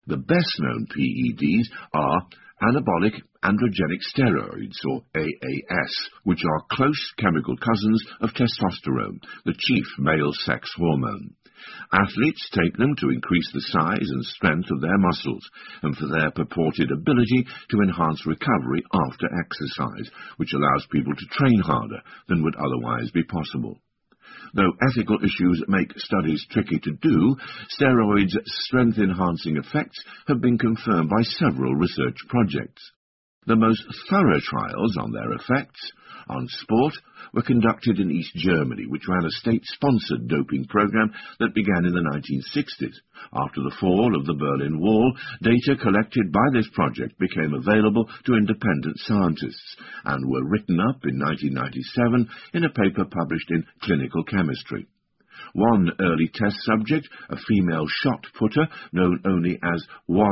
The best-known PEDs are anabolic androgenic steroids, or AAS, which are close chemical cousins of testosterone, the chief male sex hormone. Athletes take them to increase the size and strength of their muscles, and for their purported ability to enhance recovery after exercise, which allows people to train harder than would otherwise be possible. Though ethical issues make studies tricky to do, steroids' strength-enhancing effects have been confirmed by several research projects. The most thorough trials on their effects on sport were conducted in East Germany, which ran a state-sponsored doping program that began in the 1960s. After the fall of the Berlin Wall, data collected by this project became available to independent scientists and were written up in 1997 in a paper published in Clinical Chemistry. One early test subject, a female shot putter known only as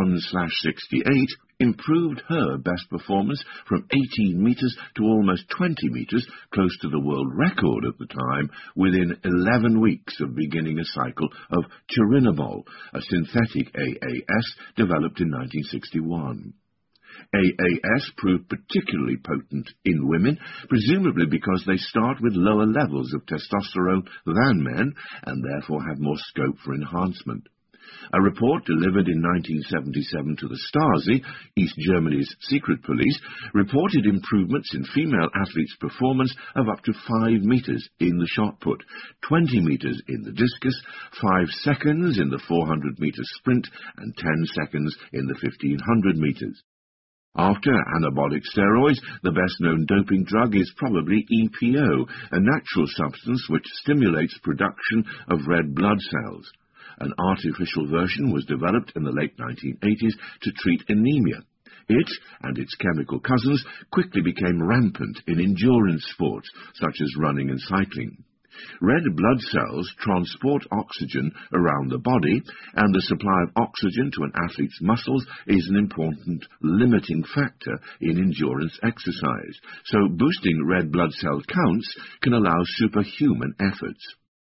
1/68, improved her best performance from 18 meters to almost 20 meters, close to the world record at the time, within 11 weeks of beginning a cycle of turinabol, a synthetic AAS developed in 1961. AAS proved particularly potent in women, presumably because they start with lower levels of testosterone than men, and therefore have more scope for enhancement. A report delivered in 1977 to the Stasi, East Germany's secret police, reported improvements in female athletes' performance of up to 5 meters in the shot put, 20 meters in the discus, 5 seconds in the 400-meter sprint, and 10 seconds in the 1500 meters. After anabolic steroids, the best-known doping drug is probably EPO, a natural substance which stimulates production of red blood cells. An artificial version was developed in the late 1980s to treat anemia. It, and its chemical cousins, quickly became rampant in endurance sports, such as running and cycling. Red blood cells transport oxygen around the body, and the supply of oxygen to an athlete's muscles is an important limiting factor in endurance exercise, so boosting red blood cell counts can allow superhuman efforts.